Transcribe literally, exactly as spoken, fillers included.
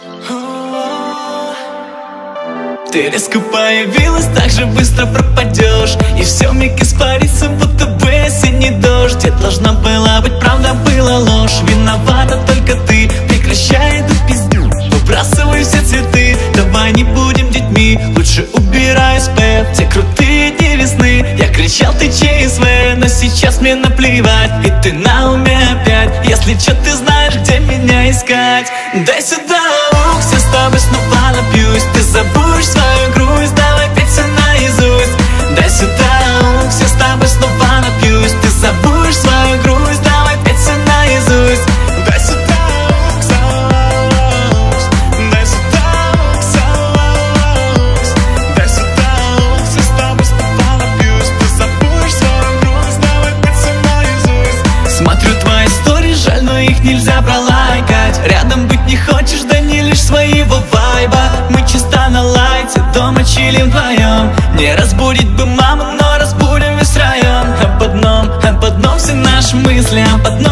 Ты резко появилась, так же быстро пропадешь, и все вмиг испарится, будто бы осенний дождь. Где должна была быть правда, была ложь. Виновата только ты, прекращай эту пиздю. Выбрасывай все цветы, давай не будем детьми. Лучше убирай СП, те крутые дни весны. Я кричал, ты ЧСВ, но сейчас мне наплевать. И ты на уме опять, если чё ты знаешь, где меня искать. Дай сюда лук, все с тобой снова напьюсь. Ты забудешь свою грусть, давай петь все наизусть. Дай сюда лук, все с тобой снова напьюсь. Ты забудешь свою грусть, давай петь все наизусть. Дай сюда лук, салалалус. Дай сюда лук, салалалус. Дай сюда лук, все с тобой снова напьюсь. Ты забудешь свою грусть, давай петь все наизусть. Смотрю твои истории, жаль, но их нельзя пролайкать. Рядом быть не хочешь, да не лишь своего вайба. Мы чисто на лайте, дома чилим вдвоем. Не разбудить бы маму, но разбудим весь район. Об одном, об одном все наши мысли, об одном